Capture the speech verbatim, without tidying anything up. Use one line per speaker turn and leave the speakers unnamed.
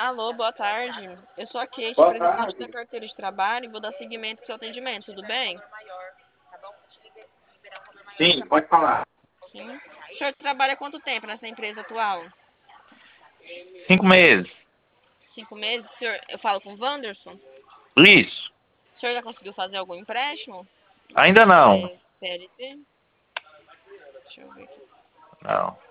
Alô, boa tarde. Eu sou a Kate,
Boa
representante da
tarde.
carteira de trabalho e vou dar seguimento ao seu atendimento, tudo bem?
Sim, pode falar.
Sim. O senhor trabalha há quanto tempo nessa empresa atual?
Cinco meses.
Cinco meses? O senhor, eu falo com o Wanderson?
Isso.
O senhor já conseguiu fazer algum empréstimo?
Ainda não.
É, C L T? Deixa eu ver aqui.
Não.